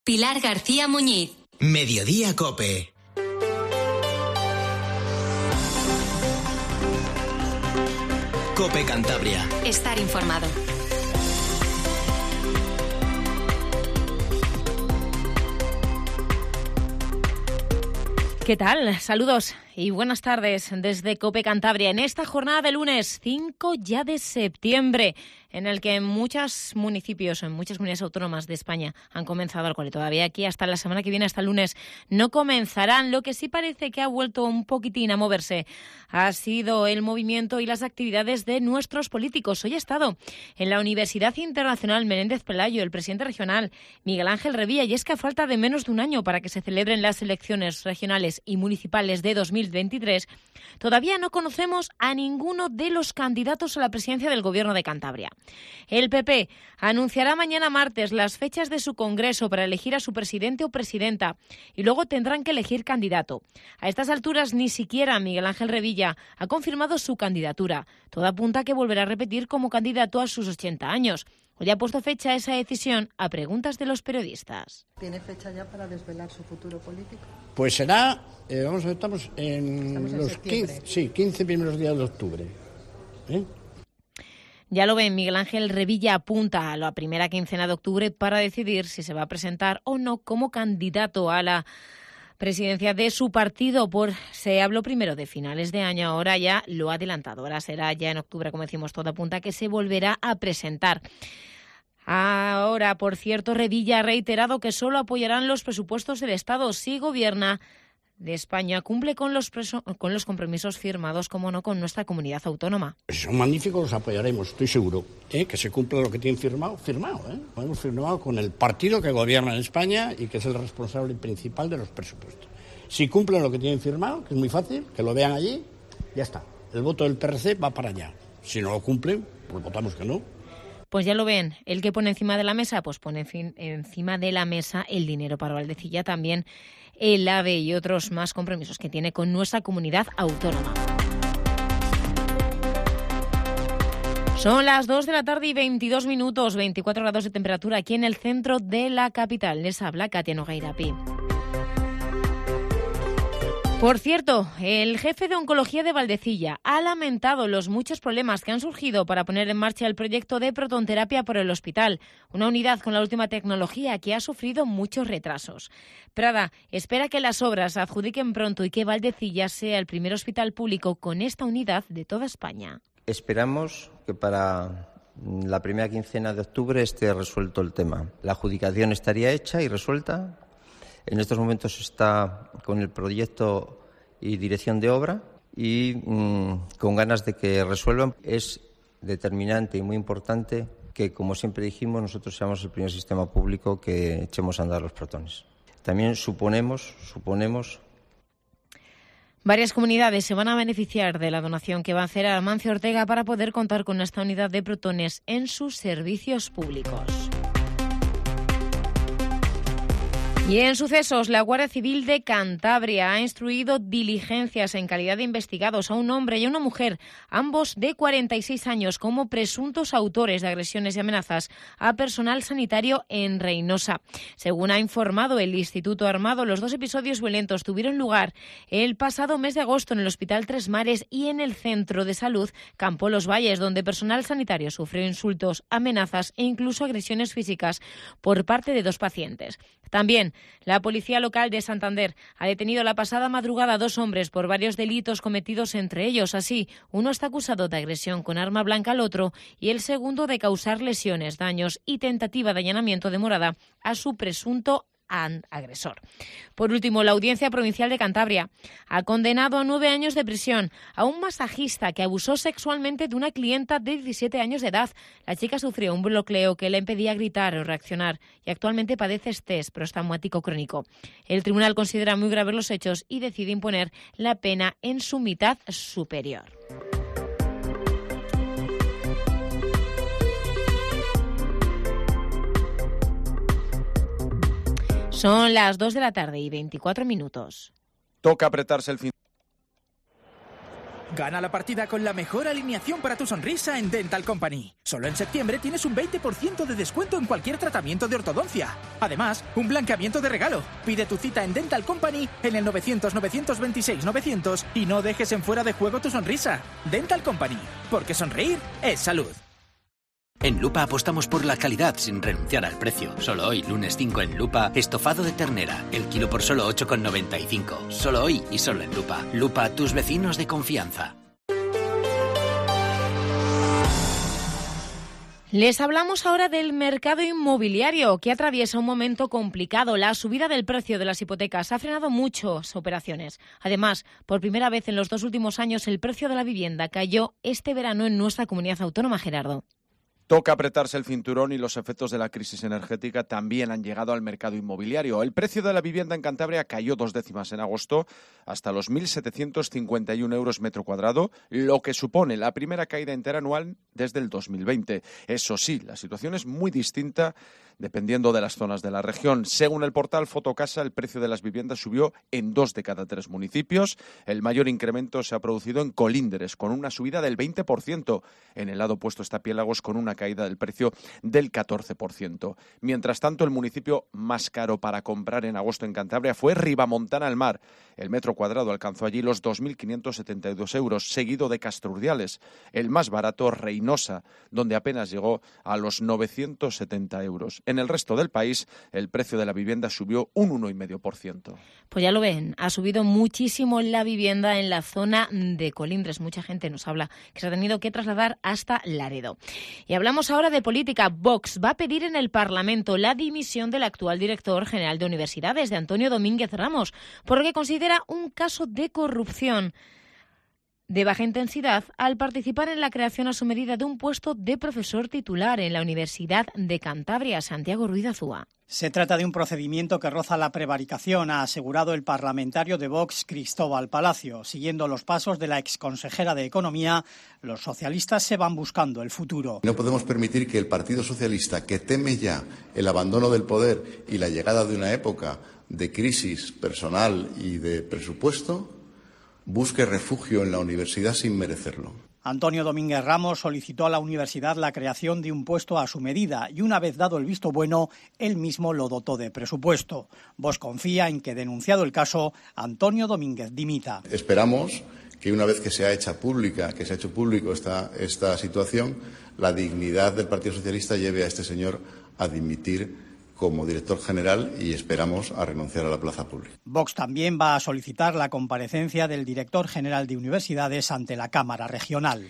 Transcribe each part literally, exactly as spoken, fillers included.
Pilar García Muñiz. Mediodía COPE. COPE Cantabria. Estar informado. ¿Qué tal? Saludos y buenas tardes desde COPE Cantabria en esta jornada de lunes cinco ya de septiembre, en el que en muchos municipios, en muchas comunidades autónomas de España han comenzado el cole. Todavía aquí hasta la semana que viene, hasta el lunes, no comenzarán. Lo que sí parece que ha vuelto un poquitín a moverse ha sido el movimiento y las actividades de nuestros políticos. Hoy ha estado en la Universidad Internacional Menéndez Pelayo el presidente regional Miguel Ángel Revilla, y es que a falta de menos de un año para que se celebren las elecciones regionales y municipales de dos mil veintitrés, todavía no conocemos a ninguno de los candidatos a la presidencia del Gobierno de Cantabria. El P P anunciará mañana martes las fechas de su congreso para elegir a su presidente o presidenta, y luego tendrán que elegir candidato. A estas alturas ni siquiera Miguel Ángel Revilla ha confirmado su candidatura. Todo apunta a que volverá a repetir como candidato a sus ochenta años. Hoy ha puesto fecha a esa decisión a preguntas de los periodistas. ¿Tiene fecha ya para desvelar su futuro político? Pues será, eh, vamos a ver, estamos en, estamos en los quince, sí, quince primeros días de octubre. ¿Eh? Ya lo ven, Miguel Ángel Revilla apunta a la primera quincena de octubre para decidir si se va a presentar o no como candidato a la presidencia de su partido. Por se habló primero de finales de año, ahora ya lo ha adelantado. Ahora será ya en octubre, como decimos, todo apunta a que se volverá a presentar. Ahora, por cierto, Revilla ha reiterado que solo apoyarán los presupuestos del Estado si gobierna de España, cumple con los preso, con los compromisos firmados, como no, con nuestra comunidad autónoma. Si son magníficos, los apoyaremos, estoy seguro, ¿eh? Que se cumpla lo que tienen firmado, firmado, ¿eh? Hemos firmado con el partido que gobierna en España y que es el responsable principal de los presupuestos. Si cumplen lo que tienen firmado, que es muy fácil, que lo vean allí, ya está. El voto del P R C va para allá. Si no lo cumplen, pues votamos que no. Pues ya lo ven, el que pone encima de la mesa, pues pone en fin, encima de la mesa el dinero para Valdecilla, también el AVE y otros más compromisos que tiene con nuestra comunidad autónoma. Son las dos de la tarde y veintidós minutos, veinticuatro grados de temperatura aquí en el centro de la capital. Les habla Katia Nogueirapi. Por cierto, el jefe de Oncología de Valdecilla ha lamentado los muchos problemas que han surgido para poner en marcha el proyecto de protonterapia por el hospital, una unidad con la última tecnología que ha sufrido muchos retrasos. Prada espera que las obras se adjudiquen pronto y que Valdecilla sea el primer hospital público con esta unidad de toda España. Esperamos que para la primera quincena de octubre esté resuelto el tema. La adjudicación estaría hecha y resuelta. En estos momentos está con el proyecto y dirección de obra y mmm, con ganas de que resuelvan. Es determinante y muy importante que, como siempre dijimos, nosotros seamos el primer sistema público que echemos a andar los protones. También suponemos, suponemos... Varias comunidades se van a beneficiar de la donación que va a hacer Amancio Ortega para poder contar con esta unidad de protones en sus servicios públicos. Y en sucesos, la Guardia Civil de Cantabria ha instruido diligencias en calidad de investigados a un hombre y a una mujer, ambos de cuarenta y seis años, como presuntos autores de agresiones y amenazas a personal sanitario en Reynosa. Según ha informado el Instituto Armado, los dos episodios violentos tuvieron lugar el pasado mes de agosto en el Hospital Tres Mares y en el Centro de Salud Campo Los Valles, donde personal sanitario sufrió insultos, amenazas e incluso agresiones físicas por parte de dos pacientes. También la Policía Local de Santander ha detenido la pasada madrugada a dos hombres por varios delitos cometidos entre ellos. Así, uno está acusado de agresión con arma blanca al otro y el segundo de causar lesiones, daños y tentativa de allanamiento de morada a su presunto agresor. Por último, la Audiencia Provincial de Cantabria ha condenado a nueve años de prisión a un masajista que abusó sexualmente de una clienta de diecisiete años de edad. La chica sufrió un bloqueo que le impedía gritar o reaccionar y actualmente padece estrés postraumático crónico. El tribunal considera muy graves los hechos y decide imponer la pena en su mitad superior. Son las dos de la tarde y veinticuatro minutos. Toca apretarse el fin. Gana la partida con la mejor alineación para tu sonrisa en Dental Company. Solo en septiembre tienes un veinte por ciento de descuento en cualquier tratamiento de ortodoncia. Además, un blanqueamiento de regalo. Pide tu cita en Dental Company en el novecientos, novecientos veintiséis, novecientos y no dejes en fuera de juego tu sonrisa. Dental Company, porque sonreír es salud. En Lupa apostamos por la calidad sin renunciar al precio. Solo hoy, lunes cinco en Lupa, estofado de ternera, el kilo por solo ocho con noventa y cinco. Solo hoy y solo en Lupa. Lupa, tus vecinos de confianza. Les hablamos ahora del mercado inmobiliario, que atraviesa un momento complicado. La subida del precio de las hipotecas ha frenado muchas operaciones. Además, por primera vez en los dos últimos años, el precio de la vivienda cayó este verano en nuestra comunidad autónoma, Gerardo. Toca apretarse el cinturón y los efectos de la crisis energética también han llegado al mercado inmobiliario. El precio de la vivienda en Cantabria cayó dos décimas en agosto hasta los mil setecientos cincuenta y un euros metro cuadrado, lo que supone la primera caída interanual desde el dos mil veinte. Eso sí, la situación es muy distinta dependiendo de las zonas de la región. Según el portal Fotocasa, el precio de las viviendas subió en dos de cada tres municipios. El mayor incremento se ha producido en Colíndres, con una subida del veinte por ciento. En el lado opuesto está Piélagos, con una caída del precio del catorce por ciento. Mientras tanto, el municipio más caro para comprar en agosto en Cantabria fue Ribamontana al Mar. El metro cuadrado alcanzó allí los dos mil quinientos setenta y dos euros, seguido de Castrurdiales. El más barato, Reynosa, donde apenas llegó a los novecientos setenta euros. En el resto del país, el precio de la vivienda subió un uno coma cinco por ciento. Pues ya lo ven, ha subido muchísimo la vivienda en la zona de Colindres. Mucha gente nos habla que se ha tenido que trasladar hasta Laredo. Y hablamos ahora de política. Vox va a pedir en el Parlamento la dimisión del actual director general de universidades, de Antonio Domínguez Ramos, porque considera un caso de corrupción de baja intensidad al participar en la creación a su medida de un puesto de profesor titular en la Universidad de Cantabria. Santiago Ruiz Azúa. Se trata de un procedimiento que roza la prevaricación, ha asegurado el parlamentario de Vox, Cristóbal Palacio. Siguiendo los pasos de la exconsejera de Economía, los socialistas se van buscando el futuro. No podemos permitir que el Partido Socialista, que teme ya el abandono del poder y la llegada de una época de crisis personal y de presupuesto, busque refugio en la universidad sin merecerlo. Antonio Domínguez Ramos solicitó a la universidad la creación de un puesto a su medida y una vez dado el visto bueno, él mismo lo dotó de presupuesto. Vox confía en que, denunciado el caso, Antonio Domínguez dimita. Esperamos que una vez que se ha hecho pública, que se ha hecho público esta, esta situación, la dignidad del Partido Socialista lleve a este señor a dimitir como director general y esperamos a renunciar a la plaza pública. Vox también va a solicitar la comparecencia del director general de universidades ante la Cámara Regional.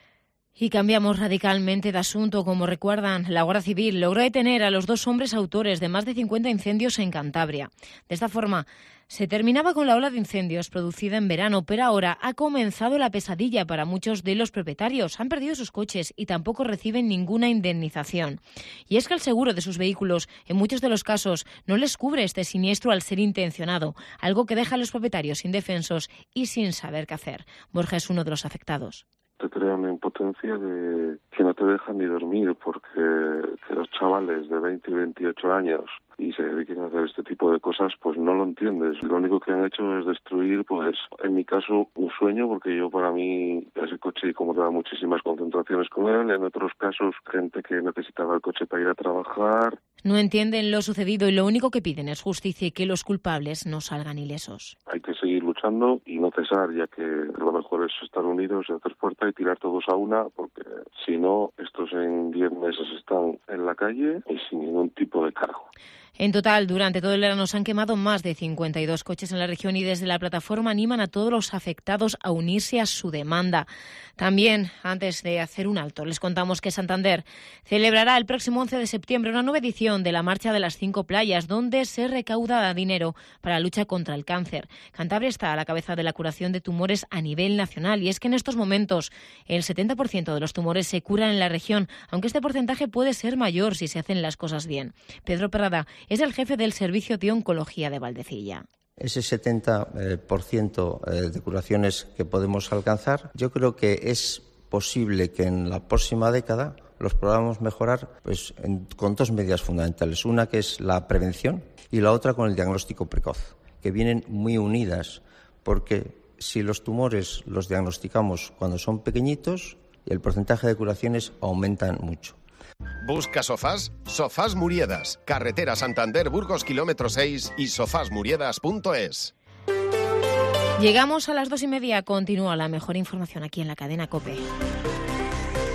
Y cambiamos radicalmente de asunto. Como recuerdan, la Guardia Civil logró detener a los dos hombres autores de más de cincuenta incendios en Cantabria. De esta forma, se terminaba con la ola de incendios producida en verano, pero ahora ha comenzado la pesadilla para muchos de los propietarios. Han perdido sus coches y tampoco reciben ninguna indemnización. Y es que el seguro de sus vehículos, en muchos de los casos, no les cubre este siniestro al ser intencionado, algo que deja a los propietarios indefensos y sin saber qué hacer. Borja es uno de los afectados. Te crea una impotencia de que no te dejan ni dormir porque que los chavales de veinte y veintiocho años y se dediquen a hacer este tipo de cosas, pues no lo entiendes. Lo único que han hecho es destruir, pues en mi caso, un sueño, porque yo para mí ese coche, como te da muchísimas concentraciones con él, en otros casos gente que necesitaba el coche para ir a trabajar. No entienden lo sucedido y lo único que piden es justicia y que los culpables no salgan ilesos. Hay que seguir luchando y no cesar, ya que lo mejor es estar unidos y hacer fuerza y tirar todos a una, porque si no, estos en diez meses están en la calle y sin ningún tipo de cargo. En total, durante todo el verano se han quemado más de cincuenta y dos coches en la región y desde la plataforma animan a todos los afectados a unirse a su demanda. También, antes de hacer un alto, les contamos que Santander celebrará el próximo once de septiembre una nueva edición de la Marcha de las Cinco Playas, donde se recauda dinero para la lucha contra el cáncer. Cantabria está a la cabeza de la curación de tumores a nivel nacional y es que en estos momentos el setenta por ciento de los tumores se curan en la región, aunque este porcentaje puede ser mayor si se hacen las cosas bien. Pedro Perrada es el jefe del Servicio de Oncología de Valdecilla. Ese setenta por ciento de curaciones que podemos alcanzar, yo creo que es posible que en la próxima década los podamos mejorar pues, en, con dos medidas fundamentales. Una que es la prevención y la otra con el diagnóstico precoz, que vienen muy unidas porque si los tumores los diagnosticamos cuando son pequeñitos, el porcentaje de curaciones aumentan mucho. Busca sofás, Sofás Muriedas, carretera Santander Burgos kilómetro seis y sofás muriedas punto es. Llegamos a las dos y media, continúa la mejor información aquí en la cadena COPE.